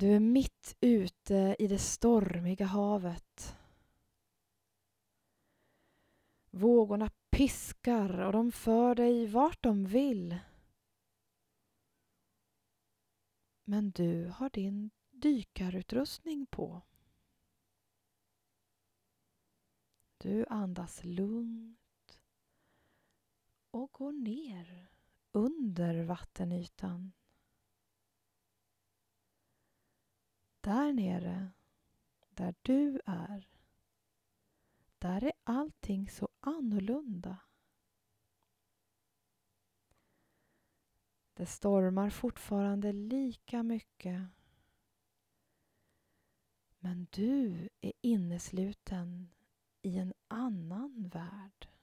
Du är mitt ute i det stormiga havet. Vågorna piskar och de för dig vart de vill. Men du har din dykarutrustning på. Du andas lugnt och går ner under vattenytan. Där nere, där du är, där är allting så annorlunda. Det stormar fortfarande lika mycket. Men du är innesluten i en annan värld.